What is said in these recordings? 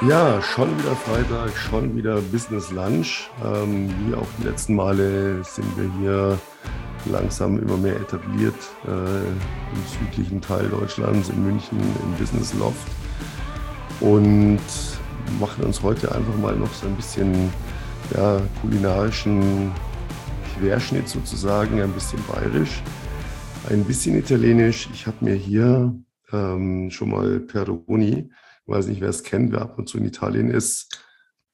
Ja, schon wieder Freitag, schon wieder Business Lunch. Wie auch die letzten Male sind wir hier langsam immer mehr etabliert im südlichen Teil Deutschlands, in München, im Business Loft und machen uns heute einfach mal noch so ein bisschen kulinarischen Querschnitt sozusagen, ein bisschen bayerisch, ein bisschen italienisch. Ich habe mir hier schon mal Peroni, weiß nicht, wer es kennt, wer ab und zu in Italien ist,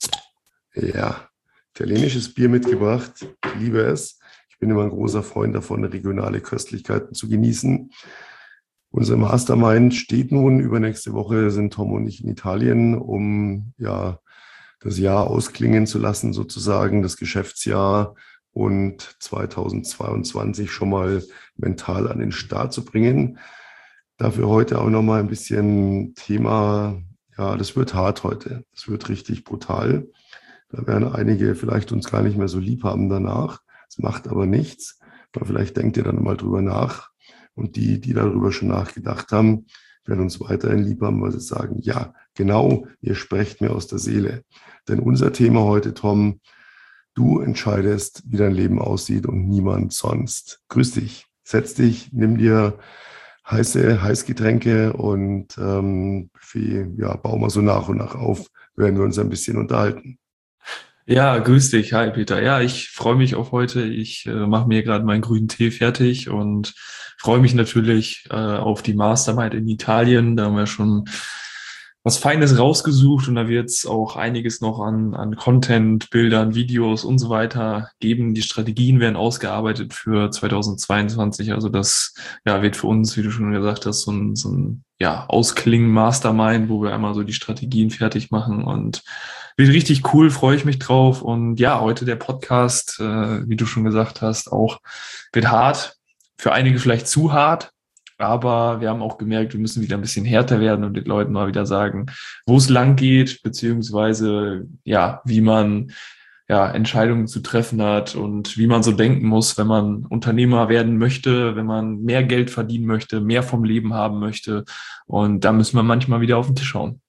ja, italienisches Bier mitgebracht. Ich liebe es. Ich bin immer ein großer Freund davon, regionale Köstlichkeiten zu genießen. Unser Mastermind steht nun. Übernächste Woche sind Tom und ich in Italien, um das Jahr ausklingen zu lassen, sozusagen das Geschäftsjahr und 2022 schon mal mental an den Start zu bringen. Dafür heute auch nochmal ein bisschen Thema, ja, das wird hart heute. Das wird richtig brutal. Da werden einige vielleicht uns gar nicht mehr so lieb haben danach. Das macht aber nichts. Aber vielleicht denkt ihr dann mal drüber nach. Und die darüber schon nachgedacht haben, werden uns weiterhin lieb haben, weil sie sagen, ja, genau, ihr sprecht mir aus der Seele. Denn unser Thema heute, Tom, du entscheidest, wie dein Leben aussieht und niemand sonst. Grüß dich, setz dich, nimm dir Heißgetränke und Buffet, ja, bauen wir so nach und nach auf, werden wir uns ein bisschen unterhalten. Ja, grüß dich. Hi, Peter. Ja, ich freue mich auf heute. Ich mache mir gerade meinen grünen Tee fertig und freue mich natürlich auf die Mastermind in Italien. Da haben wir schon was Feines rausgesucht und da wird es auch einiges noch an Content, Bildern, Videos und so weiter geben. Die Strategien werden ausgearbeitet für 2022. Also das wird für uns, wie du schon gesagt hast, so ein Ausklingen Mastermind, wo wir einmal so die Strategien fertig machen und wird richtig cool, freue ich mich drauf. Und ja, heute der Podcast, wie du schon gesagt hast, auch wird hart. Für einige vielleicht zu hart. Aber wir haben auch gemerkt, wir müssen wieder ein bisschen härter werden und den Leuten mal wieder sagen, wo es lang geht, beziehungsweise wie man Entscheidungen zu treffen hat und wie man so denken muss, wenn man Unternehmer werden möchte, wenn man mehr Geld verdienen möchte, mehr vom Leben haben möchte. Und da müssen wir manchmal wieder auf den Tisch schauen.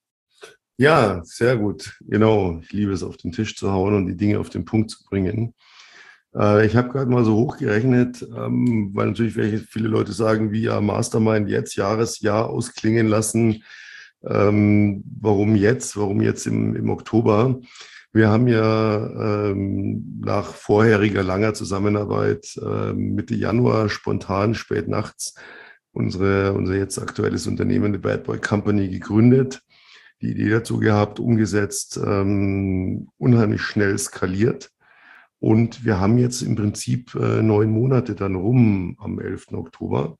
Ja, sehr gut. Genau. Ich liebe es, auf den Tisch zu hauen und die Dinge auf den Punkt zu bringen. Ich habe gerade mal so hochgerechnet, weil natürlich viele Leute sagen, wie ja Mastermind jetzt Jahresjahr ausklingen lassen. Warum jetzt? Warum jetzt im Oktober? Wir haben ja nach vorheriger langer Zusammenarbeit Mitte Januar spontan spät nachts unser jetzt aktuelles Unternehmen, die Bad Boy Company, gegründet, die Idee dazu gehabt, umgesetzt, unheimlich schnell skaliert. Und wir haben jetzt im Prinzip 9 Monate dann rum am 11. Oktober.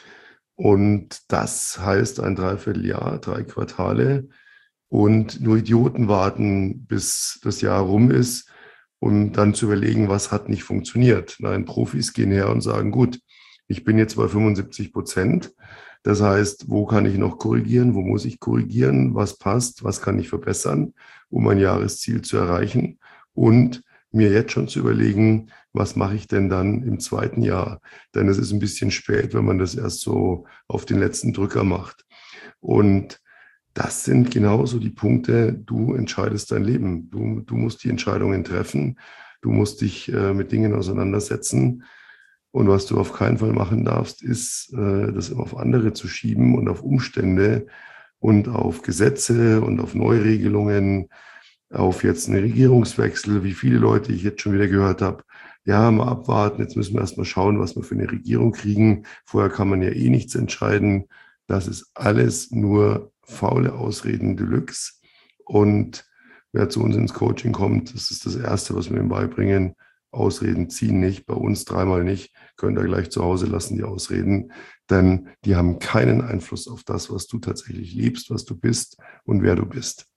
Und das heißt ein Dreivierteljahr, 3 Quartale. Und nur Idioten warten, bis das Jahr rum ist, um dann zu überlegen, was hat nicht funktioniert. Nein, Profis gehen her und sagen, gut, ich bin jetzt bei 75%. Das heißt, wo kann ich noch korrigieren? Wo muss ich korrigieren? Was passt? Was kann ich verbessern, um mein Jahresziel zu erreichen? Und mir jetzt schon zu überlegen, was mache ich denn dann im zweiten Jahr? Denn es ist ein bisschen spät, wenn man das erst so auf den letzten Drücker macht. Und das sind genauso die Punkte, du entscheidest dein Leben. Du musst die Entscheidungen treffen. Du musst dich mit Dingen auseinandersetzen. Und was du auf keinen Fall machen darfst, ist, das immer auf andere zu schieben und auf Umstände und auf Gesetze und auf Neuregelungen, auf jetzt einen Regierungswechsel, wie viele Leute ich jetzt schon wieder gehört habe. Ja, mal abwarten, jetzt müssen wir erst mal schauen, was wir für eine Regierung kriegen. Vorher kann man ja eh nichts entscheiden. Das ist alles nur faule Ausreden Deluxe. Und wer zu uns ins Coaching kommt, das ist das Erste, was wir ihm beibringen. Ausreden ziehen nicht, bei uns dreimal nicht, könnt ihr gleich zu Hause lassen, die Ausreden, denn die haben keinen Einfluss auf das, was du tatsächlich liebst, was du bist und wer du bist.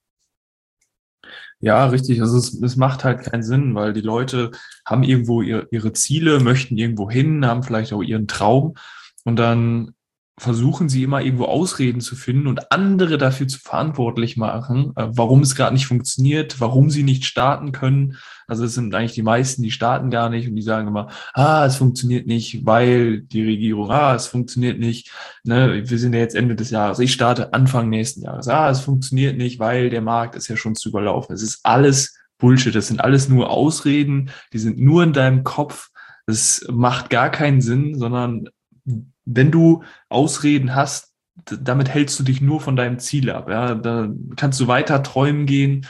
Ja, richtig. Also es macht halt keinen Sinn, weil die Leute haben irgendwo ihre Ziele, möchten irgendwo hin, haben vielleicht auch ihren Traum und dann versuchen sie immer irgendwo Ausreden zu finden und andere dafür zu verantwortlich machen, warum es gerade nicht funktioniert, warum sie nicht starten können. Also es sind eigentlich die meisten, die starten gar nicht und die sagen immer, es funktioniert nicht, weil die Regierung, es funktioniert nicht, ne, wir sind ja jetzt Ende des Jahres, ich starte Anfang nächsten Jahres, es funktioniert nicht, weil der Markt ist ja schon zu überlaufen. Es ist alles Bullshit, das sind alles nur Ausreden, die sind nur in deinem Kopf, das macht gar keinen Sinn, sondern wenn du Ausreden hast, damit hältst du dich nur von deinem Ziel ab. Ja? Da kannst du weiter träumen gehen.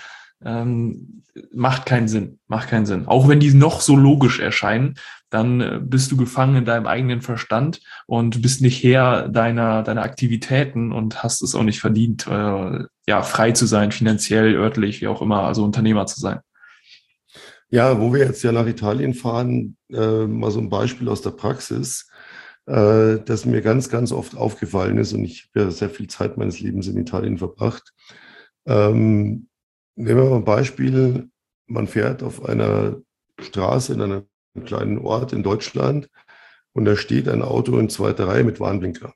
Macht keinen Sinn. Macht keinen Sinn. Auch wenn die noch so logisch erscheinen, dann bist du gefangen in deinem eigenen Verstand und bist nicht Herr deiner Aktivitäten und hast es auch nicht verdient, frei zu sein, finanziell, örtlich, wie auch immer, also Unternehmer zu sein. Ja, wo wir jetzt ja nach Italien fahren, mal so ein Beispiel aus der Praxis, das mir ganz, ganz oft aufgefallen ist, und ich habe ja sehr viel Zeit meines Lebens in Italien verbracht. Nehmen wir mal ein Beispiel, man fährt auf einer Straße in einem kleinen Ort in Deutschland und da steht ein Auto in zweiter Reihe mit Warnblinker.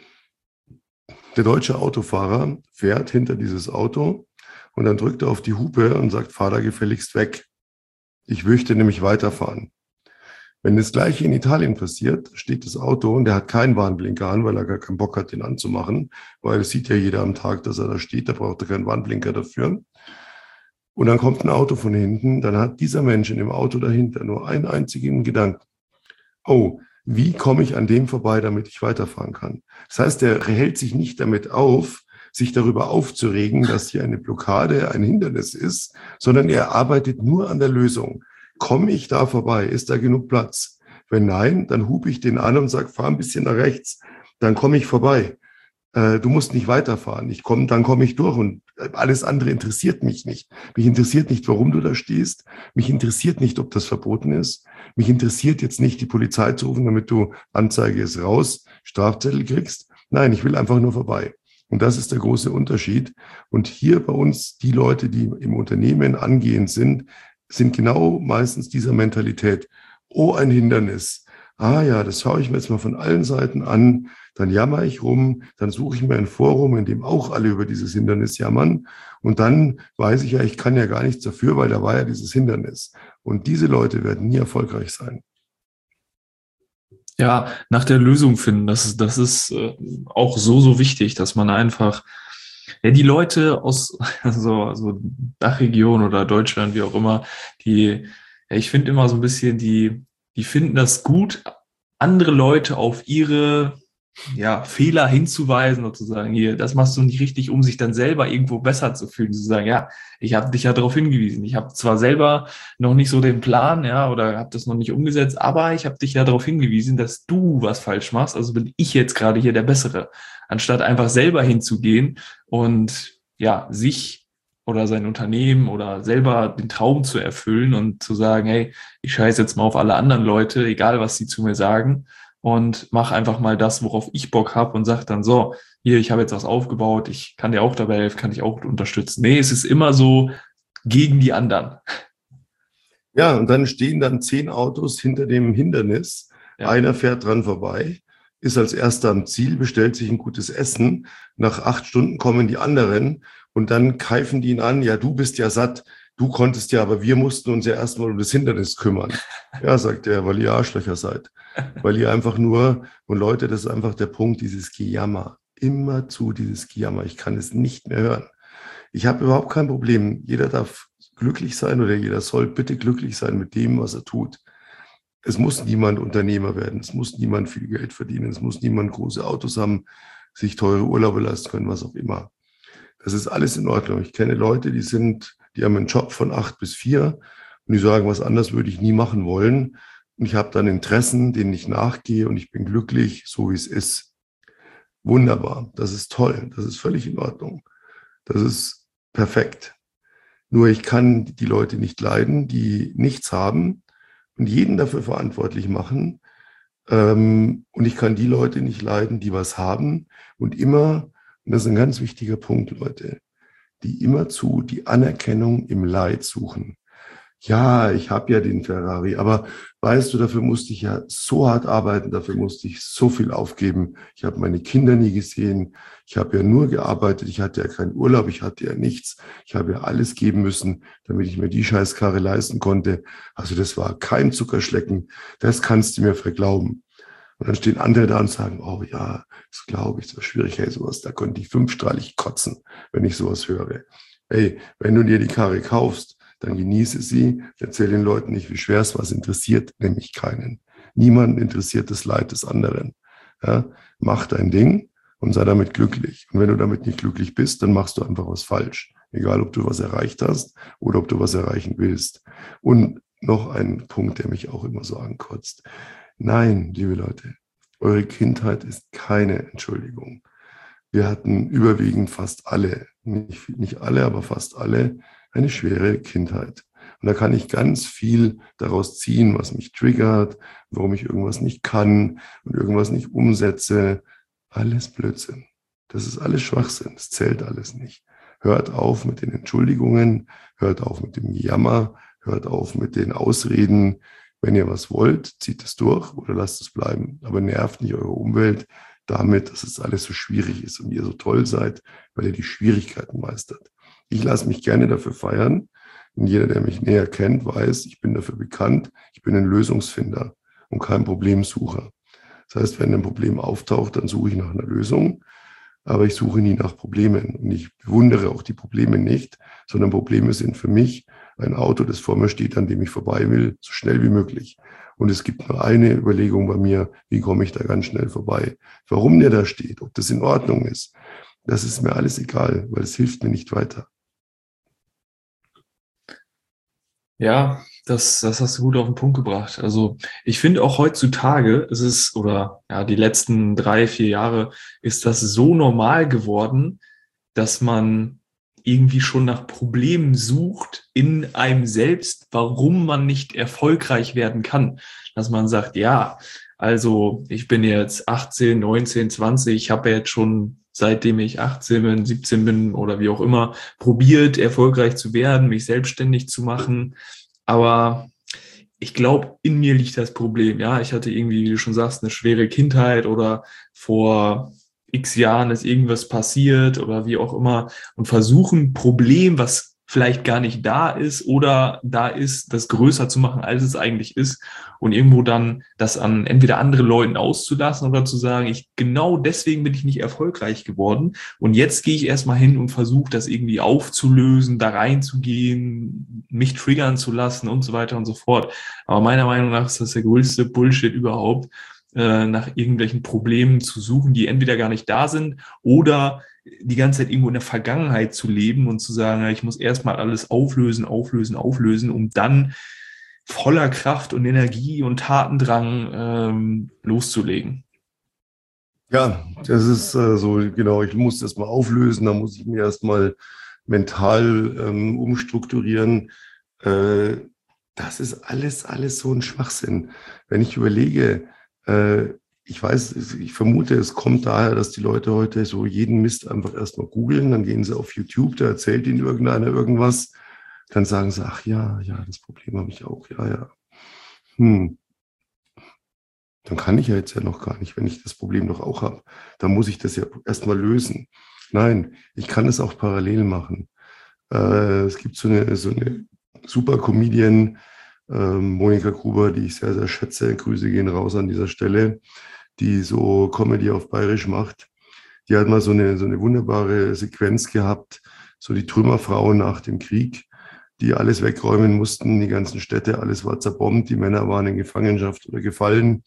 Der deutsche Autofahrer fährt hinter dieses Auto und dann drückt er auf die Hupe und sagt, fahr da gefälligst weg. Ich möchte nämlich weiterfahren. Wenn das Gleiche in Italien passiert, steht das Auto und der hat keinen Warnblinker an, weil er gar keinen Bock hat, den anzumachen, weil es sieht ja jeder am Tag, dass er da steht, da braucht er keinen Warnblinker dafür. Und dann kommt ein Auto von hinten, dann hat dieser Mensch in dem Auto dahinter nur einen einzigen Gedanken. Oh, wie komme ich an dem vorbei, damit ich weiterfahren kann? Das heißt, er hält sich nicht damit auf, sich darüber aufzuregen, dass hier eine Blockade ein Hindernis ist, sondern er arbeitet nur an der Lösung. Komme ich da vorbei? Ist da genug Platz? Wenn nein, dann hupe ich den an und sage, fahr ein bisschen nach rechts. Dann komme ich vorbei. Du musst nicht weiterfahren. Dann komme ich durch und alles andere interessiert mich nicht. Mich interessiert nicht, warum du da stehst. Mich interessiert nicht, ob das verboten ist. Mich interessiert jetzt nicht, die Polizei zu rufen, damit du Anzeige ist raus, Strafzettel kriegst. Nein, ich will einfach nur vorbei. Und das ist der große Unterschied. Und hier bei uns, die Leute, die im Unternehmen angehend sind genau meistens dieser Mentalität. Oh, ein Hindernis. Ja, das schaue ich mir jetzt mal von allen Seiten an. Dann jammer ich rum, dann suche ich mir ein Forum, in dem auch alle über dieses Hindernis jammern. Und dann weiß ich ja, ich kann ja gar nichts dafür, weil da war ja dieses Hindernis. Und diese Leute werden nie erfolgreich sein. Ja, nach der Lösung finden, das ist auch so wichtig, dass man einfach, ja, die Leute aus so Dachregion oder Deutschland, wie auch immer, ich finde immer so ein bisschen, die finden das gut, andere Leute auf ihre Fehler hinzuweisen und zu sagen, hier, das machst du nicht richtig, um sich dann selber irgendwo besser zu fühlen. Zu sagen, ja, ich habe dich ja darauf hingewiesen. Ich habe zwar selber noch nicht so den Plan, oder habe das noch nicht umgesetzt, aber ich habe dich ja darauf hingewiesen, dass du was falsch machst. Also bin ich jetzt gerade hier der Bessere. Anstatt einfach selber hinzugehen und sich oder sein Unternehmen oder selber den Traum zu erfüllen und zu sagen, hey, ich scheiße jetzt mal auf alle anderen Leute, egal was sie zu mir sagen, und mach einfach mal das, worauf ich Bock habe und sag dann so, hier, ich habe jetzt was aufgebaut, ich kann dir auch dabei helfen, kann dich auch unterstützen. Nee, es ist immer so gegen die anderen. Ja, und dann stehen dann 10 Autos hinter dem Hindernis. Ja. Einer fährt dran vorbei, ist als erster am Ziel, bestellt sich ein gutes Essen. Nach 8 Stunden kommen die anderen und dann keifen die ihn an, ja, du bist ja satt, du konntest ja, aber wir mussten uns ja erstmal um das Hindernis kümmern. Ja, sagt er, weil ihr Arschlöcher seid. Weil ihr einfach nur, und Leute, das ist einfach der Punkt, dieses Gejammer. Immerzu dieses Gejammer. Ich kann es nicht mehr hören. Ich habe überhaupt kein Problem. Jeder darf glücklich sein oder jeder soll bitte glücklich sein mit dem, was er tut. Es muss niemand Unternehmer werden. Es muss niemand viel Geld verdienen. Es muss niemand große Autos haben, sich teure Urlaube leisten können, was auch immer. Das ist alles in Ordnung. Ich kenne Leute, die haben einen Job von 8 bis 4 und die sagen, was anderes würde ich nie machen wollen. Und ich habe dann Interessen, denen ich nachgehe und ich bin glücklich, so wie es ist. Wunderbar, das ist toll, das ist völlig in Ordnung. Das ist perfekt. Nur ich kann die Leute nicht leiden, die nichts haben und jeden dafür verantwortlich machen. Und ich kann die Leute nicht leiden, die was haben und immer, und das ist ein ganz wichtiger Punkt, Leute, die immerzu die Anerkennung im Leid suchen. Ja, ich habe ja den Ferrari, aber weißt du, dafür musste ich ja so hart arbeiten, dafür musste ich so viel aufgeben. Ich habe meine Kinder nie gesehen, ich habe ja nur gearbeitet, ich hatte ja keinen Urlaub, ich hatte ja nichts. Ich habe ja alles geben müssen, damit ich mir die Scheißkarre leisten konnte. Also das war kein Zuckerschlecken, das kannst du mir verglauben. Und dann stehen andere da und sagen, oh ja, das glaube ich, das war schwierig, hey, sowas, da konnte ich fünfstrahlig kotzen, wenn ich sowas höre. Hey, wenn du dir die Karre kaufst, dann genieße sie, erzähl den Leuten nicht, wie schwer es was interessiert, nämlich keinen. Niemanden interessiert das Leid des anderen. Ja, mach dein Ding und sei damit glücklich. Und wenn du damit nicht glücklich bist, dann machst du einfach was falsch. Egal, ob du was erreicht hast oder ob du was erreichen willst. Und noch ein Punkt, der mich auch immer so ankotzt. Nein, liebe Leute, eure Kindheit ist keine Entschuldigung. Wir hatten überwiegend fast alle, nicht alle, aber fast alle, eine schwere Kindheit. Und da kann ich ganz viel daraus ziehen, was mich triggert, warum ich irgendwas nicht kann und irgendwas nicht umsetze. Alles Blödsinn. Das ist alles Schwachsinn. Das zählt alles nicht. Hört auf mit den Entschuldigungen, hört auf mit dem Jammer, hört auf mit den Ausreden. Wenn ihr was wollt, zieht es durch oder lasst es bleiben. Aber nervt nicht eure Umwelt damit, dass es alles so schwierig ist und ihr so toll seid, weil ihr die Schwierigkeiten meistert. Ich lasse mich gerne dafür feiern. Und jeder, der mich näher kennt, weiß, ich bin dafür bekannt. Ich bin ein Lösungsfinder und kein Problemsucher. Das heißt, wenn ein Problem auftaucht, dann suche ich nach einer Lösung. Aber ich suche nie nach Problemen. Und ich bewundere auch die Probleme nicht, sondern Probleme sind für mich ein Auto, das vor mir steht, an dem ich vorbei will, so schnell wie möglich. Und es gibt nur eine Überlegung bei mir, wie komme ich da ganz schnell vorbei? Warum der da steht, ob das in Ordnung ist, das ist mir alles egal, weil es hilft mir nicht weiter. Ja, das hast du gut auf den Punkt gebracht. Also ich finde auch heutzutage ist es, oder ja, die letzten 3, 4 Jahre ist das so normal geworden, dass man irgendwie schon nach Problemen sucht in einem selbst, warum man nicht erfolgreich werden kann. Dass man sagt, ja, also ich bin jetzt 18, 19, 20, ich habe ja jetzt schon seitdem ich 18 bin, 17 bin oder wie auch immer, probiert, erfolgreich zu werden, mich selbstständig zu machen. Aber ich glaube, in mir liegt das Problem. Ja, ich hatte irgendwie, wie du schon sagst, eine schwere Kindheit oder vor x Jahren ist irgendwas passiert oder wie auch immer und versuchen, ein Problem, was vielleicht gar nicht da ist oder da ist, das größer zu machen, als es eigentlich ist und irgendwo dann das an entweder andere Leuten auszulassen oder zu sagen, ich genau deswegen bin ich nicht erfolgreich geworden und jetzt gehe ich erstmal hin und versuche das irgendwie aufzulösen, da reinzugehen, mich triggern zu lassen und so weiter und so fort. Aber meiner Meinung nach ist das der größte Bullshit überhaupt, nach irgendwelchen Problemen zu suchen, die entweder gar nicht da sind oder die ganze Zeit irgendwo in der Vergangenheit zu leben und zu sagen, ja, ich muss erstmal alles auflösen, um dann voller Kraft und Energie und Tatendrang loszulegen. Ja, das ist so, genau, ich muss das mal auflösen, da muss ich mir erstmal mental umstrukturieren. Äh, Das ist alles so ein Schwachsinn. Wenn ich überlege, äh, ich weiß, ich vermute, es kommt daher, dass die Leute heute so jeden Mist einfach erstmal googeln, dann gehen sie auf YouTube, da erzählt ihnen irgendeiner irgendwas, dann sagen sie, ach ja, ja, das Problem habe ich auch, ja, ja. Hm. Dann kann ich ja jetzt ja noch gar nicht, wenn ich das Problem doch auch habe. Dann muss ich das ja erstmal lösen. Nein, ich kann es auch parallel machen. Es gibt so eine super Comedian, Monika Gruber, die ich sehr, sehr schätze. Grüße gehen raus an dieser Stelle, die so Comedy auf Bayerisch macht. Die hat mal so eine wunderbare Sequenz gehabt, so die Trümmerfrauen nach dem Krieg, die alles wegräumen mussten, die ganzen Städte, alles war zerbombt, die Männer waren in Gefangenschaft oder gefallen.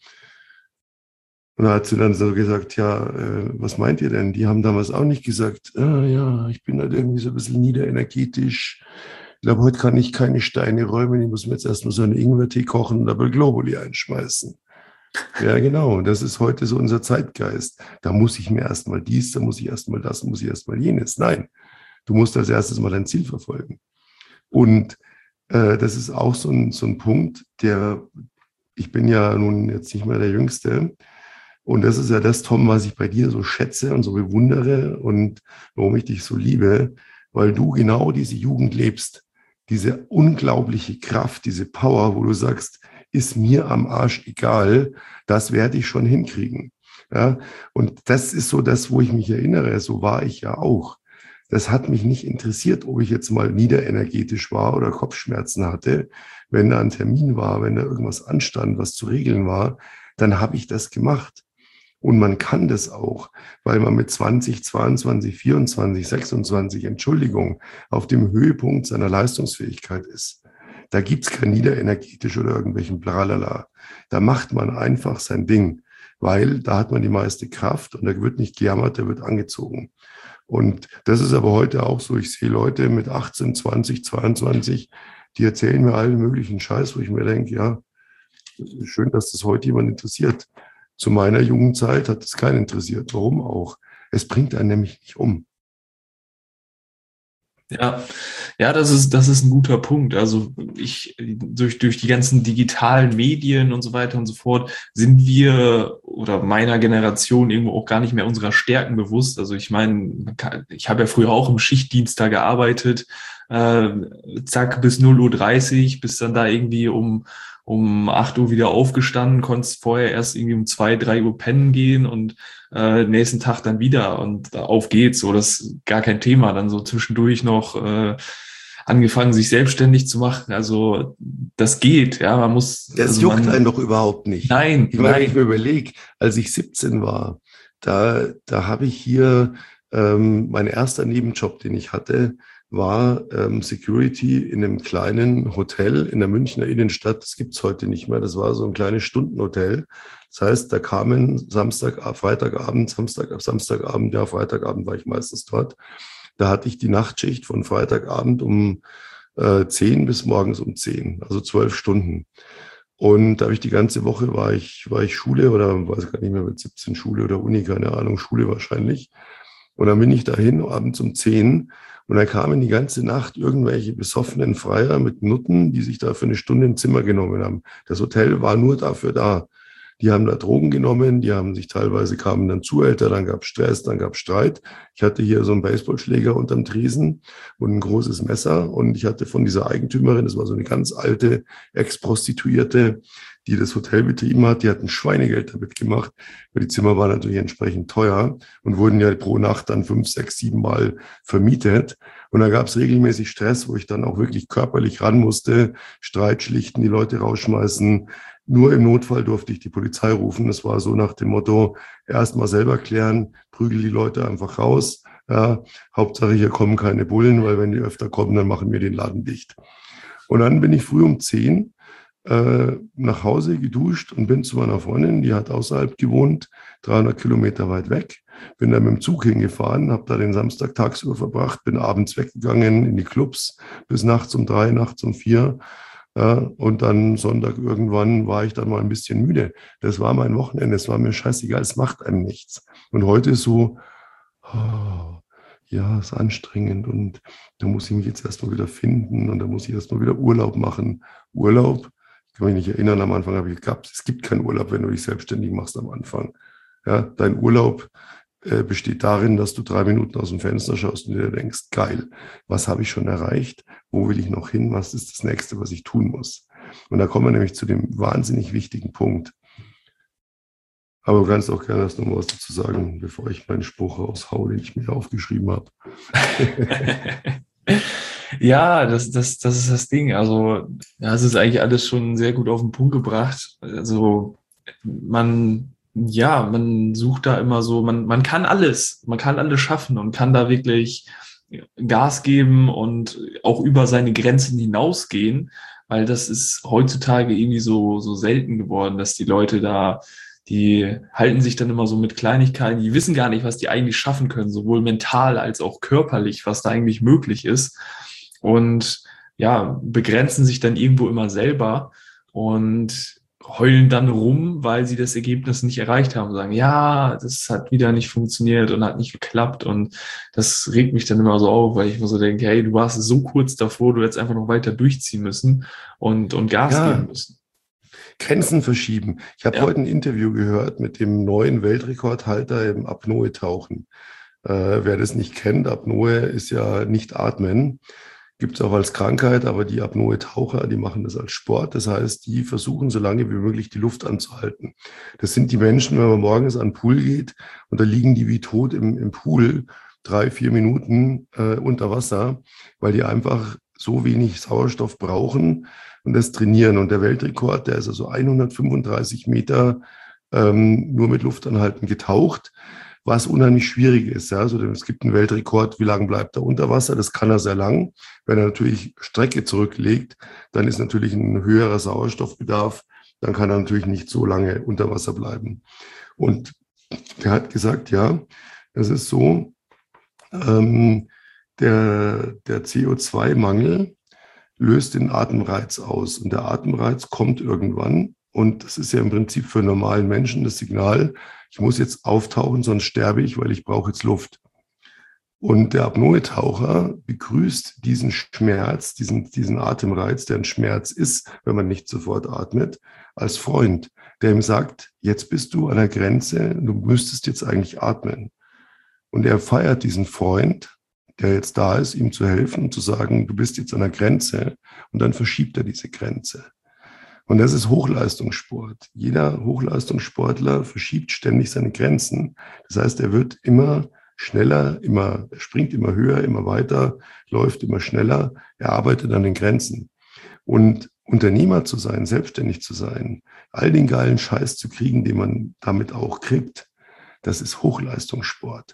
Und da hat sie dann so gesagt, ja, was meint ihr denn? Die haben damals auch nicht gesagt, ah, ja, ich bin halt irgendwie so ein bisschen niederenergetisch. Ich glaube, heute kann ich keine Steine räumen. Ich muss mir jetzt erstmal so einen Ingwertee kochen und Double Globuli einschmeißen. Ja, genau. Das ist heute so unser Zeitgeist. Da muss ich mir erstmal dies, da muss ich erstmal das, muss ich erstmal jenes. Nein, du musst als erstes mal dein Ziel verfolgen. Und das ist auch so ein Punkt, ich bin ja nun jetzt nicht mehr der Jüngste. Und das ist ja das, Tom, was ich bei dir so schätze und so bewundere und warum ich dich so liebe, weil du genau diese Jugend lebst, diese unglaubliche Kraft, diese Power, wo du sagst, ist mir am Arsch egal, das werde ich schon hinkriegen. Ja, und das ist so das, wo ich mich erinnere, so war ich ja auch. Das hat mich nicht interessiert, ob ich jetzt mal niederenergetisch war oder Kopfschmerzen hatte. Wenn da ein Termin war, wenn da irgendwas anstand, was zu regeln war, dann habe ich das gemacht. Und man kann das auch, weil man mit 20, 22, 24, 26, Entschuldigung, auf dem Höhepunkt seiner Leistungsfähigkeit ist. Da gibt's kein niederenergetisch oder irgendwelchen Blalalala. Da macht man einfach sein Ding, weil da hat man die meiste Kraft und da wird nicht gejammert, da wird angezogen. Und das ist aber heute auch so. Ich sehe Leute mit 18, 20, 22, die erzählen mir allen möglichen Scheiß, wo ich mir denke, ja, schön, dass das heute jemand interessiert. Zu meiner Jugendzeit hat es keinen interessiert. Warum auch? Es bringt einen nämlich nicht um. Ja, ja, das ist ein guter Punkt. Also durch die ganzen digitalen Medien und so weiter und so fort sind wir oder meiner Generation irgendwo auch gar nicht mehr unserer Stärken bewusst. Also ich meine, ich habe ja früher auch im Schichtdienst da gearbeitet, äh, zack, bis 0:30 Uhr, bis dann da irgendwie um 8 Uhr wieder aufgestanden, konntest vorher erst irgendwie um 2, 3 Uhr pennen gehen und nächsten Tag dann wieder und auf geht's. So, das ist gar kein Thema. Dann so zwischendurch noch angefangen, sich selbstständig zu machen. Also das geht, ja. Man muss, Das also juckt einen doch überhaupt nicht. nein, Ich meine, wenn ich mir nein. überlege, als ich 17 war, da habe ich hier mein erster Nebenjob, den ich hatte, war Security in einem kleinen Hotel in der Münchner Innenstadt. Das gibt's heute nicht mehr. Das war so ein kleines Stundenhotel. Das heißt, da kamen Freitagabend, Samstagabend, ja, Freitagabend war ich meistens dort. Da hatte ich die Nachtschicht von Freitagabend um 10 bis morgens um 10, also 12 Stunden. Und da habe ich die ganze Woche war ich Schule oder weiß gar nicht mehr, mit 17 Schule oder Uni, keine Ahnung, Schule wahrscheinlich. Und dann bin ich dahin abends um 10 und dann kamen die ganze Nacht irgendwelche besoffenen Freier mit Nutten, die sich da für eine Stunde ein Zimmer genommen haben. Das Hotel war nur dafür da. Die haben da Drogen genommen, die haben sich teilweise kamen dann Zuhälter, dann gab es Stress, dann gab es Streit. Ich hatte hier so einen Baseballschläger unterm Tresen und ein großes Messer und ich hatte von dieser Eigentümerin, das war so eine ganz alte Ex-Prostituierte, die das Hotel betrieben hat, die hat ein Schweinegeld damit gemacht, weil die Zimmer waren natürlich entsprechend teuer und wurden ja pro Nacht dann 5, 6, 7 Mal vermietet. Und da gab es regelmäßig Stress, wo ich dann auch wirklich körperlich ran musste, Streit schlichten, die Leute rausschmeißen. Nur im Notfall durfte ich die Polizei rufen. Das war so nach dem Motto, erst mal selber klären, prügel die Leute einfach raus. Ja, Hauptsache, hier kommen keine Bullen, weil wenn die öfter kommen, dann machen wir den Laden dicht. Und dann bin ich früh um 10 nach Hause geduscht und bin zu meiner Freundin, die hat außerhalb gewohnt, 300 Kilometer weit weg. Bin dann mit dem Zug hingefahren, habe da den Samstag tagsüber verbracht, bin abends weggegangen in die Clubs bis nachts um 3, nachts um 4. Ja, und dann Sonntag irgendwann war ich dann mal ein bisschen müde. Das war mein Wochenende, es war mir scheißegal, es macht einem nichts. Und heute ist so, oh, ja, ist anstrengend und da muss ich mich jetzt erstmal wieder finden und da muss ich erstmal wieder Urlaub machen. Urlaub, ich kann mich nicht erinnern, am Anfang habe ich gehabt, es gibt keinen Urlaub, wenn du dich selbstständig machst am Anfang. Ja, dein Urlaub besteht darin, dass du 3 Minuten aus dem Fenster schaust und dir denkst, geil, was habe ich schon erreicht? Wo will ich noch hin? Was ist das Nächste, was ich tun muss? Und da kommen wir nämlich zu dem wahnsinnig wichtigen Punkt. Aber du kannst auch gerne erst noch mal was dazu sagen, bevor ich meinen Spruch raushaue, den ich mir aufgeschrieben habe. Ja, das ist das Ding. Also, ja, es ist eigentlich alles schon sehr gut auf den Punkt gebracht. Also, man sucht da immer so, man kann alles schaffen und kann da wirklich Gas geben und auch über seine Grenzen hinausgehen, weil das ist heutzutage irgendwie so selten geworden, dass die Leute da, die halten sich dann immer so mit Kleinigkeiten, die wissen gar nicht, was die eigentlich schaffen können, sowohl mental als auch körperlich, was da eigentlich möglich ist. Und ja, begrenzen sich dann irgendwo immer selber und heulen dann rum, weil sie das Ergebnis nicht erreicht haben. Sagen, ja, das hat wieder nicht funktioniert und hat nicht geklappt. Und das regt mich dann immer so auf, weil ich mir so denke, hey, du warst so kurz davor, du hättest einfach noch weiter durchziehen müssen und Gas geben Ja, müssen. Grenzen verschieben. Ich habe Ja. heute ein Interview gehört mit dem neuen Weltrekordhalter im Apnoe-Tauchen. Wer das nicht kennt, Apnoe ist ja nicht atmen. gibt es auch als Krankheit, aber die Apnoe-Taucher, die machen das als Sport. Das heißt, die versuchen so lange wie möglich die Luft anzuhalten. Das sind die Menschen, wenn man morgens an den Pool geht und da liegen die wie tot im Pool 3, 4 Minuten unter Wasser, weil die einfach so wenig Sauerstoff brauchen und das trainieren. Und der Weltrekord, der ist also 135 Meter nur mit Luftanhalten getaucht, was unheimlich schwierig ist. Ja? Also es gibt einen Weltrekord, wie lange bleibt er unter Wasser? Das kann er sehr lang. Wenn er natürlich Strecke zurücklegt, dann ist natürlich ein höherer Sauerstoffbedarf. Dann kann er natürlich nicht so lange unter Wasser bleiben. Und der hat gesagt, ja, es ist so, der CO2-Mangel löst den Atemreiz aus. Und der Atemreiz kommt irgendwann. Und das ist ja im Prinzip für einen normalen Menschen das Signal, ich muss jetzt auftauchen, sonst sterbe ich, weil ich brauche jetzt Luft. Und der Apnoe-Taucher begrüßt diesen Schmerz, diesen Atemreiz, der ein Schmerz ist, wenn man nicht sofort atmet, als Freund, der ihm sagt, jetzt bist du an der Grenze, du müsstest jetzt eigentlich atmen. Und er feiert diesen Freund, der jetzt da ist, ihm zu helfen und zu sagen, du bist jetzt an der Grenze. Und dann verschiebt er diese Grenze. Und das ist Hochleistungssport. Jeder Hochleistungssportler verschiebt ständig seine Grenzen. Das heißt, er wird immer schneller, er springt immer höher, immer weiter, läuft immer schneller. Er arbeitet an den Grenzen. Und Unternehmer zu sein, selbstständig zu sein, all den geilen Scheiß zu kriegen, den man damit auch kriegt, das ist Hochleistungssport.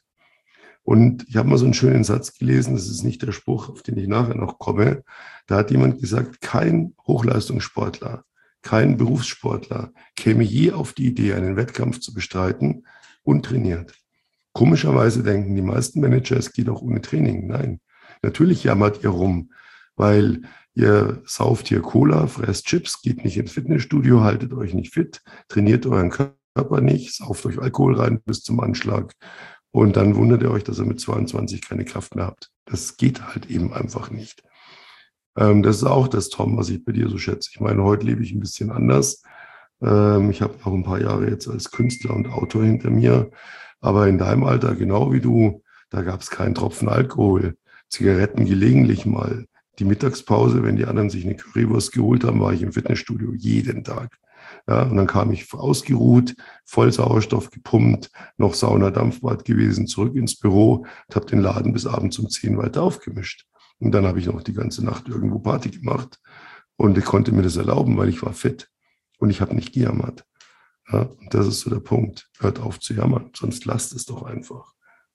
Und ich habe mal so einen schönen Satz gelesen, das ist nicht der Spruch, auf den ich nachher noch komme. Da hat jemand gesagt, kein Hochleistungssportler, kein Berufssportler käme je auf die Idee, einen Wettkampf zu bestreiten, untrainiert. Komischerweise denken die meisten Manager, es geht auch ohne Training. Nein, natürlich jammert ihr rum, weil ihr sauft hier Cola, fresst Chips, geht nicht ins Fitnessstudio, haltet euch nicht fit, trainiert euren Körper nicht, sauft euch Alkohol rein bis zum Anschlag. Und dann wundert ihr euch, dass ihr mit 22 keine Kraft mehr habt. Das geht halt eben einfach nicht. Das ist auch das, Tom, was ich bei dir so schätze. Ich meine, heute lebe ich ein bisschen anders. Ich habe auch ein paar Jahre jetzt als Künstler und Autor hinter mir. Aber in deinem Alter, genau wie du, da gab es keinen Tropfen Alkohol. Zigaretten gelegentlich mal. Die Mittagspause, wenn die anderen sich eine Currywurst geholt haben, war ich im Fitnessstudio jeden Tag. Ja, und dann kam ich ausgeruht, voll Sauerstoff gepumpt, noch Sauna, Dampfbad gewesen, zurück ins Büro und habe den Laden bis abends um 10 weiter aufgemischt. Und dann habe ich noch die ganze Nacht irgendwo Party gemacht und ich konnte mir das erlauben, weil ich war fit und ich habe nicht gejammert. Ja, und das ist so der Punkt. Hört auf zu jammern, sonst lasst es doch einfach.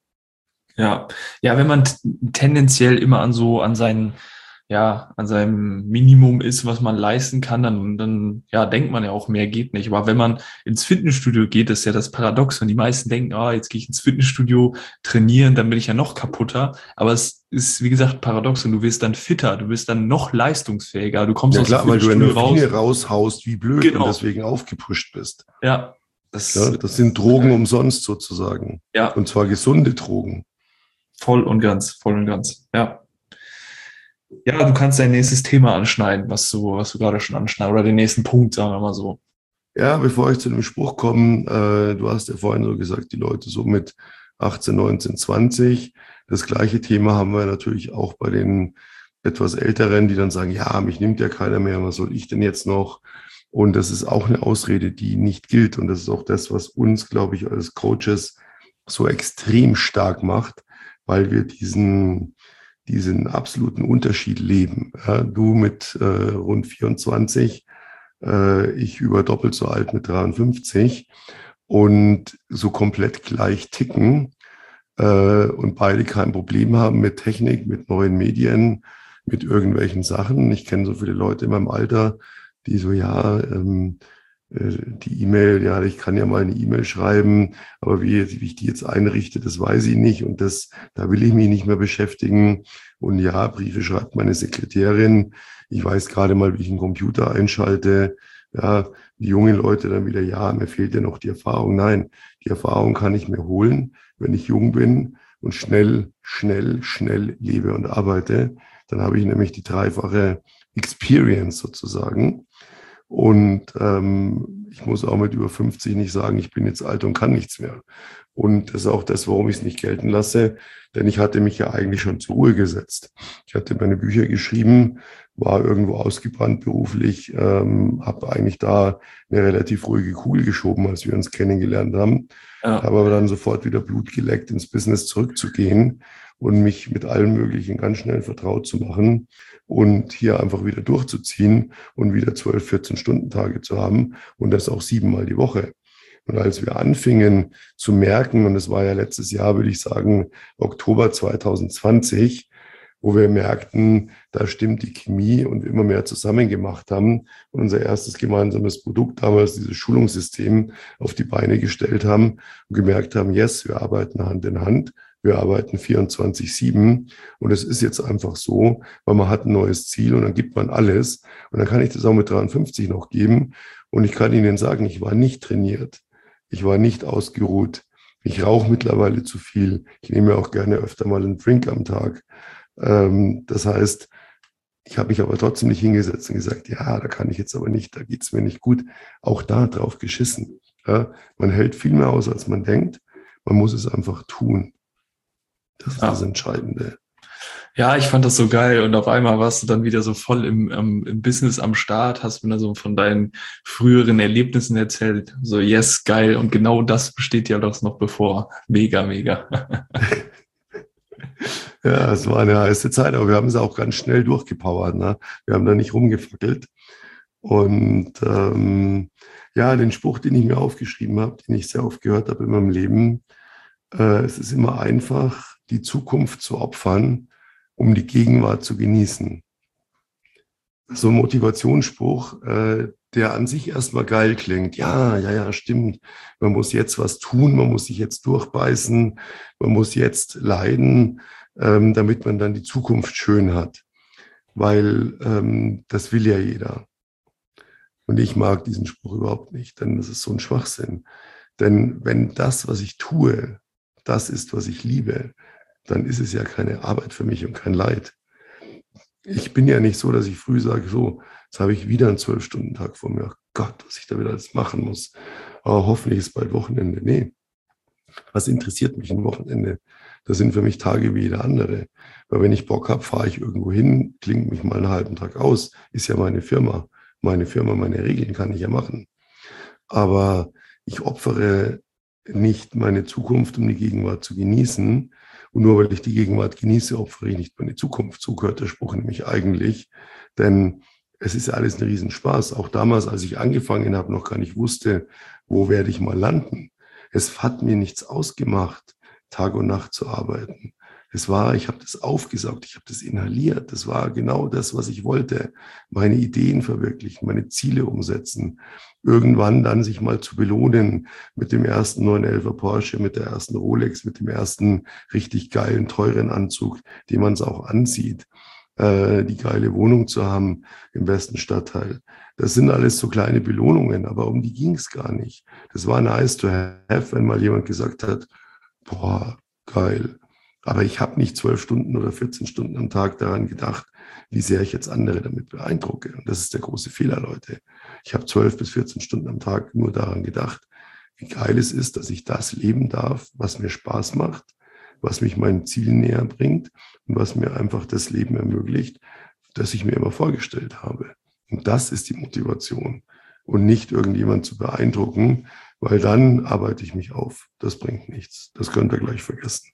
Ja, ja, wenn man tendenziell immer an seinen, ja, an seinem Minimum ist, was man leisten kann, dann ja, denkt man ja auch, mehr geht nicht. Aber wenn man ins Fitnessstudio geht, ist ja das Paradox. Und die meisten denken, jetzt gehe ich ins Fitnessstudio trainieren, dann bin ich ja noch kaputter. Aber es ist, wie gesagt, paradox und du wirst dann fitter, du wirst dann noch leistungsfähiger. Du kommst Ja aus dem klar, weil du Fitnessstudio Endorphine raushaust wie blöd Genau. und deswegen aufgepusht bist. Ja, Ja, das sind Drogen umsonst sozusagen. Ja. Und zwar gesunde Drogen. Voll und ganz, ja. Ja, du kannst dein nächstes Thema anschneiden, was du gerade schon anschneidest, oder den nächsten Punkt, sagen wir mal so. Ja, bevor ich zu dem Spruch komme, du hast ja vorhin so gesagt, die Leute so mit 18, 19, 20. Das gleiche Thema haben wir natürlich auch bei den etwas Älteren, die dann sagen, ja, mich nimmt ja keiner mehr, was soll ich denn jetzt noch? Und das ist auch eine Ausrede, die nicht gilt. Und das ist auch das, was uns, glaube ich, als Coaches so extrem stark macht, weil wir diesen absoluten Unterschied leben. Ja, du mit rund 24, ich über doppelt so alt mit 53 und so komplett gleich ticken und beide kein Problem haben mit Technik, mit neuen Medien, mit irgendwelchen Sachen. Ich kenne so viele Leute in meinem Alter, die so, die E-Mail, ja, ich kann ja mal eine E-Mail schreiben, aber wie ich die jetzt einrichte, das weiß ich nicht und da will ich mich nicht mehr beschäftigen. Und ja, Briefe schreibt meine Sekretärin. Ich weiß gerade mal, wie ich einen Computer einschalte. Ja, die jungen Leute dann wieder, ja, mir fehlt ja noch die Erfahrung. Nein, die Erfahrung kann ich mir holen, wenn ich jung bin und schnell lebe und arbeite. Dann habe ich nämlich die dreifache Experience sozusagen. Und ich muss auch mit über 50 nicht sagen, ich bin jetzt alt und kann nichts mehr. Und das ist auch das, warum ich es nicht gelten lasse, denn ich hatte mich ja eigentlich schon zur Ruhe gesetzt. Ich hatte meine Bücher geschrieben, war irgendwo ausgebrannt beruflich, habe eigentlich da eine relativ ruhige Kugel geschoben, als wir uns kennengelernt haben, Ja, habe aber dann sofort wieder Blut geleckt, ins Business zurückzugehen und mich mit allem Möglichen ganz schnell vertraut zu machen und hier einfach wieder durchzuziehen und wieder 12, 14-Stunden-Tage zu haben und das auch 7-mal die Woche. Und als wir anfingen zu merken, und es war ja letztes Jahr, würde ich sagen, Oktober 2020, wo wir merkten, da stimmt die Chemie und wir immer mehr zusammen gemacht haben und unser erstes gemeinsames Produkt damals, dieses Schulungssystem, auf die Beine gestellt haben und gemerkt haben, yes, wir arbeiten Hand in Hand, wir arbeiten 24/7 und es ist jetzt einfach so, weil man hat ein neues Ziel und dann gibt man alles und dann kann ich das auch mit 53 noch geben und ich kann Ihnen sagen, ich war nicht trainiert, ich war nicht ausgeruht, ich rauche mittlerweile zu viel, ich nehme auch gerne öfter mal einen Drink am Tag. Das heißt, ich habe mich aber trotzdem nicht hingesetzt und gesagt, ja, da kann ich jetzt aber nicht, da geht es mir nicht gut. Auch da drauf geschissen. Ja, man hält viel mehr aus, als man denkt. Man muss es einfach tun. Das ist das ja. Entscheidende. Ja, ich fand das so geil und auf einmal warst du dann wieder so voll im Business am Start, hast mir da so von deinen früheren Erlebnissen erzählt. So, yes, geil. Und genau das besteht ja doch noch bevor. Mega, mega. Ja, es war eine heiße Zeit, aber wir haben es auch ganz schnell durchgepowert. Ne? Wir haben da nicht rumgefackelt. Und ja, den Spruch, den ich mir aufgeschrieben habe, den ich sehr oft gehört habe in meinem Leben, es ist immer einfach, die Zukunft zu opfern, um die Gegenwart zu genießen. So ein Motivationsspruch, der an sich erstmal geil klingt. Ja, ja, ja, stimmt. Man muss jetzt was tun, man muss sich jetzt durchbeißen, man muss jetzt leiden, damit man dann die Zukunft schön hat. Weil das will ja jeder. Und ich mag diesen Spruch überhaupt nicht, denn das ist so ein Schwachsinn. Denn wenn das, was ich tue, das ist, was ich liebe, dann ist es ja keine Arbeit für mich und kein Leid. Ich bin ja nicht so, dass ich früh sage, so, jetzt habe ich wieder einen 12-Stunden-Tag vor mir. Ach Gott, was ich da wieder alles machen muss. Aber hoffentlich ist bald Wochenende. Nee, was interessiert mich ein Wochenende? Das sind für mich Tage wie jeder andere. Weil wenn ich Bock habe, fahre ich irgendwo hin, klingt mich mal einen halben Tag aus. Ist ja meine Firma. Meine Firma, meine Regeln kann ich ja machen. Aber ich opfere nicht meine Zukunft, um die Gegenwart zu genießen. Und nur weil ich die Gegenwart genieße, opfere ich nicht meine Zukunft. So gehört der Spruch nämlich eigentlich. Denn es ist ja alles ein Riesenspaß. Auch damals, als ich angefangen habe, noch gar nicht wusste, wo werde ich mal landen. Es hat mir nichts ausgemacht, Tag und Nacht zu arbeiten. Es war, ich habe das aufgesaugt, ich habe das inhaliert. Das war genau das, was ich wollte. Meine Ideen verwirklichen, meine Ziele umsetzen. Irgendwann dann sich mal zu belohnen mit dem ersten 911er Porsche, mit der ersten Rolex, mit dem ersten richtig geilen, teuren Anzug, den man es auch ansieht. Die geile Wohnung zu haben im besten Stadtteil. Das sind alles so kleine Belohnungen, aber um die ging es gar nicht. Das war nice to have, wenn mal jemand gesagt hat, boah, geil. Aber ich habe nicht 12 Stunden oder 14 Stunden am Tag daran gedacht, wie sehr ich jetzt andere damit beeindrucke. Und das ist der große Fehler, Leute. Ich habe 12 bis 14 Stunden am Tag nur daran gedacht, wie geil es ist, dass ich das leben darf, was mir Spaß macht, was mich meinem Ziel näher bringt und was mir einfach das Leben ermöglicht, das ich mir immer vorgestellt habe. Und das ist die Motivation. Und nicht irgendjemand zu beeindrucken, weil dann arbeite ich mich auf. Das bringt nichts. Das könnt ihr gleich vergessen.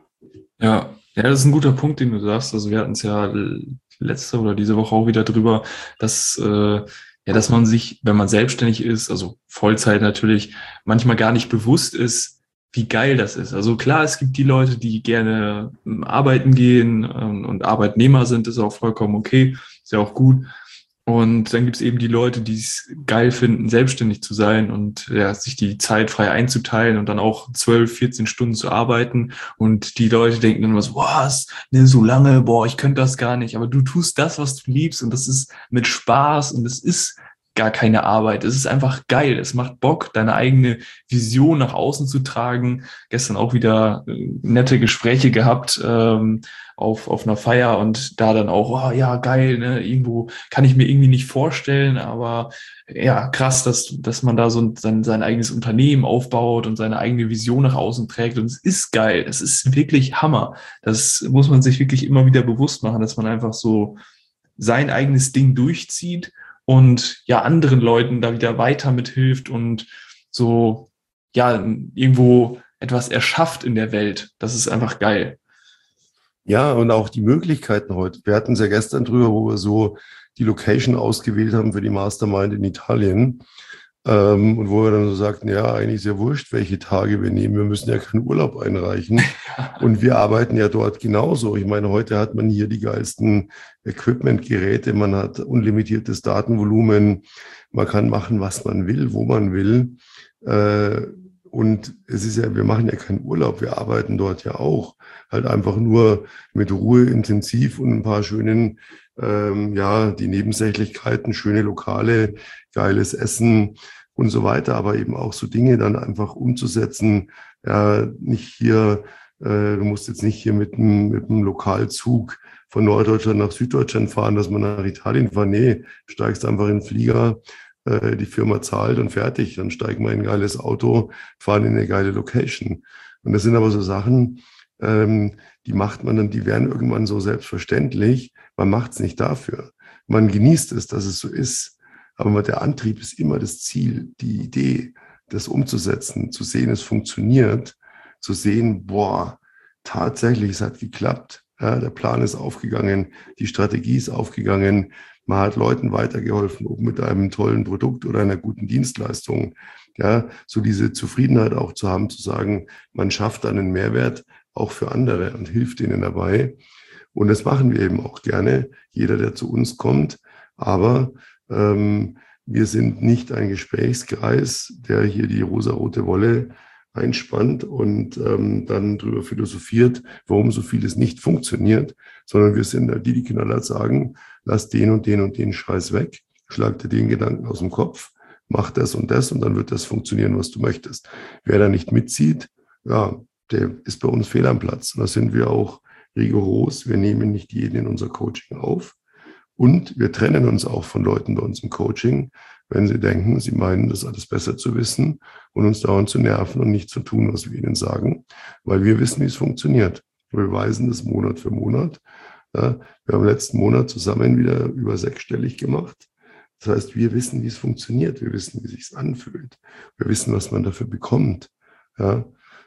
Ja, ja, das ist ein guter Punkt, den du sagst. Also wir hatten es ja letzte oder diese Woche auch wieder drüber, dass ja, dass man sich, wenn man selbstständig ist, also Vollzeit natürlich, manchmal gar nicht bewusst ist, wie geil das ist. Also klar, es gibt die Leute, die gerne arbeiten gehen und Arbeitnehmer sind, ist auch vollkommen okay, ist ja auch gut. Und dann gibt es eben die Leute, die es geil finden, selbstständig zu sein und ja, sich die Zeit frei einzuteilen und dann auch 12, 14 Stunden zu arbeiten. Und die Leute denken dann immer so, was, ne, so lange, boah, ich könnte das gar nicht. Aber du tust das, was du liebst und das ist mit Spaß und es ist gar keine Arbeit. Es ist einfach geil. Es macht Bock, deine eigene Vision nach außen zu tragen. Gestern auch wieder nette Gespräche gehabt auf einer Feier und da dann auch, oh ja, geil, ne? Irgendwo kann ich mir irgendwie nicht vorstellen, aber ja, krass, dass man da so sein eigenes Unternehmen aufbaut und seine eigene Vision nach außen trägt. Und es ist geil. Es ist wirklich Hammer. Das muss man sich wirklich immer wieder bewusst machen, dass man einfach so sein eigenes Ding durchzieht und ja anderen Leuten da wieder weiter mithilft und so ja irgendwo etwas erschafft in der Welt. Das ist einfach geil. Ja, und auch die Möglichkeiten heute. Wir hatten es ja gestern drüber, wo wir so die Location ausgewählt haben für die Mastermind in Italien. Und wo wir dann so sagten, ja, eigentlich ist ja wurscht, welche Tage wir nehmen. Wir müssen ja keinen Urlaub einreichen. Und wir arbeiten ja dort genauso. Ich meine, heute hat man hier die geilsten Equipment-Geräte. Man hat unlimitiertes Datenvolumen. Man kann machen, was man will, wo man will. Und es ist ja, wir machen ja keinen Urlaub. Wir arbeiten dort ja auch. Halt einfach nur mit Ruhe, intensiv und ein paar schönen, die Nebensächlichkeiten, schöne Lokale, geiles Essen und so weiter, aber eben auch so Dinge dann einfach umzusetzen. Ja, nicht hier, du musst jetzt nicht hier mit einem Lokalzug von Norddeutschland nach Süddeutschland fahren, dass man nach Italien fährt. Nee, steigst einfach in den Flieger, die Firma zahlt und fertig. Dann steigen wir in ein geiles Auto, fahren in eine geile Location. Und das sind aber so Sachen, die macht man dann, die werden irgendwann so selbstverständlich. Man macht es nicht dafür. Man genießt es, dass es so ist. Aber der Antrieb ist immer das Ziel, die Idee, das umzusetzen, zu sehen, es funktioniert, zu sehen, boah, tatsächlich, es hat geklappt. Ja, der Plan ist aufgegangen, die Strategie ist aufgegangen. Man hat Leuten weitergeholfen, ob mit einem tollen Produkt oder einer guten Dienstleistung. Ja, so diese Zufriedenheit auch zu haben, zu sagen, man schafft dann einen Mehrwert auch für andere und hilft ihnen dabei. Und das machen wir eben auch gerne, jeder, der zu uns kommt. Aber wir sind nicht ein Gesprächskreis, der hier die rosarote Wolle einspannt und dann darüber philosophiert, warum so vieles nicht funktioniert, sondern wir sind da die knallhart sagen, lass den und den und den Scheiß weg, schlag dir den Gedanken aus dem Kopf, mach das und dann wird das funktionieren, was du möchtest. Wer da nicht mitzieht, ja, der ist bei uns fehl am Platz. Und da sind wir auch rigoros. Wir nehmen nicht jeden in unser Coaching auf. Und wir trennen uns auch von Leuten bei uns im Coaching, wenn sie denken, sie meinen, das alles besser zu wissen und uns dauernd zu nerven und nicht zu tun, was wir ihnen sagen, weil wir wissen, wie es funktioniert. Wir beweisen das Monat für Monat. Ja, wir haben letzten Monat zusammen wieder über 6-stellig gemacht. Das heißt, wir wissen, wie es funktioniert. Wir wissen, wie es sich anfühlt. Wir wissen, was man dafür bekommt. Ja,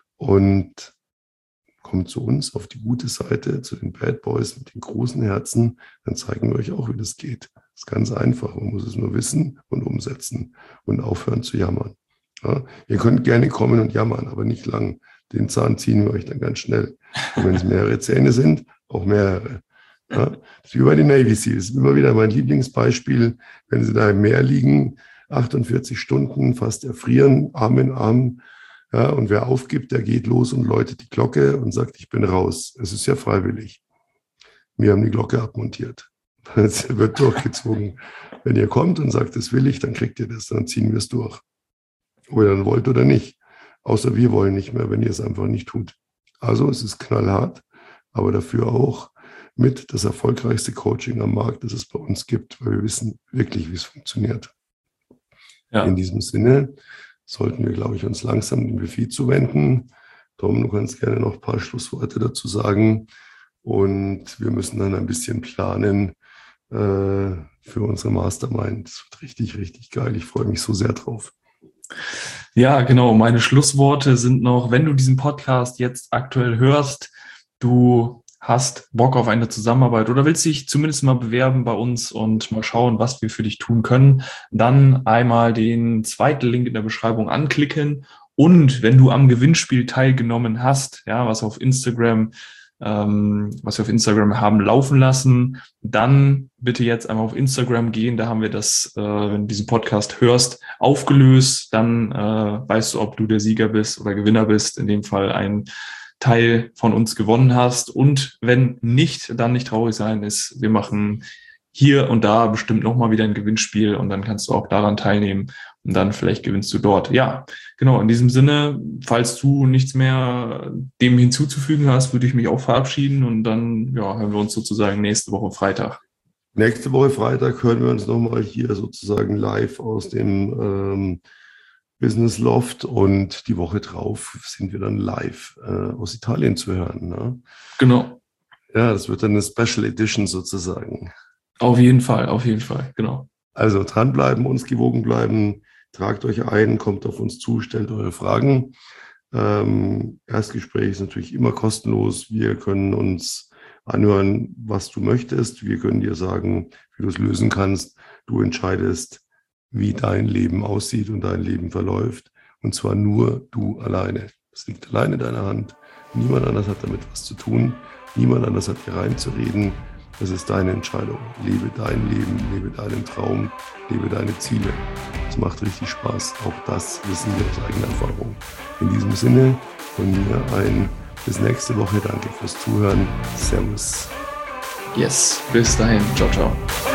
und kommt zu uns auf die gute Seite, zu den Bad Boys mit den großen Herzen, dann zeigen wir euch auch, wie das geht. Das ist ganz einfach. Man muss es nur wissen und umsetzen und aufhören zu jammern. Ja, ihr könnt gerne kommen und jammern, aber nicht lang. Den Zahn ziehen wir euch dann ganz schnell. Und wenn es mehrere Zähne sind, auch mehrere. Ja, das ist wie bei den Navy Seals. Das ist immer wieder mein Lieblingsbeispiel. Wenn sie da im Meer liegen, 48 Stunden, fast erfrieren, Arm in Arm. Ja, und wer aufgibt, der geht los und läutet die Glocke und sagt, ich bin raus. Es ist ja freiwillig. Wir haben die Glocke abmontiert. Es wird durchgezogen. Wenn ihr kommt und sagt, das will ich, dann kriegt ihr das, dann ziehen wir es durch. Ob ihr dann wollt oder nicht. Außer wir wollen nicht mehr, wenn ihr es einfach nicht tut. Also es ist knallhart, aber dafür auch mit das erfolgreichste Coaching am Markt, das es bei uns gibt, weil wir wissen wirklich, wie es funktioniert. Ja. In diesem Sinne sollten wir, glaube ich, uns langsam dem Buffet zuwenden. Tom, du kannst gerne noch ein paar Schlussworte dazu sagen. Und wir müssen dann ein bisschen planen für unsere Mastermind. Das wird richtig, richtig geil. Ich freue mich so sehr drauf. Ja, genau. Meine Schlussworte sind noch, wenn du diesen Podcast jetzt aktuell hörst, du hast Bock auf eine Zusammenarbeit oder willst dich zumindest mal bewerben bei uns und mal schauen, was wir für dich tun können, dann einmal den zweiten Link in der Beschreibung anklicken. Und wenn du am Gewinnspiel teilgenommen hast, ja, was wir auf Instagram haben laufen lassen, dann bitte jetzt einmal auf Instagram gehen. Da haben wir das, wenn du diesen Podcast hörst, aufgelöst. Dann weißt du, ob du der Sieger bist oder Gewinner bist. In dem Fall ein Teil von uns gewonnen hast. Und wenn nicht, dann nicht traurig sein. Wir machen hier und da bestimmt nochmal wieder ein Gewinnspiel und dann kannst du auch daran teilnehmen und dann vielleicht gewinnst du dort. Ja, genau. In diesem Sinne, falls du nichts mehr dem hinzuzufügen hast, würde ich mich auch verabschieden und dann hören wir uns sozusagen nächste Woche Freitag. Nächste Woche Freitag hören wir uns nochmal hier sozusagen live aus dem Business Loft und die Woche drauf sind wir dann live aus Italien zu hören. Ne? Genau. Ja, das wird dann eine Special Edition sozusagen. Auf jeden Fall, genau. Also dranbleiben, uns gewogen bleiben, tragt euch ein, kommt auf uns zu, stellt eure Fragen. Erstgespräch ist natürlich immer kostenlos. Wir können uns anhören, was du möchtest. Wir können dir sagen, wie du es lösen kannst. Du entscheidest, wie dein Leben aussieht und dein Leben verläuft. Und zwar nur du alleine. Es liegt allein in deiner Hand. Niemand anders hat damit was zu tun. Niemand anders hat hier reinzureden. Das ist deine Entscheidung. Lebe dein Leben, lebe deinen Traum, lebe deine Ziele. Es macht richtig Spaß. Auch das wissen wir aus eigener Erfahrung. In diesem Sinne von mir bis nächste Woche. Danke fürs Zuhören. Servus. Yes, bis dahin. Ciao, ciao.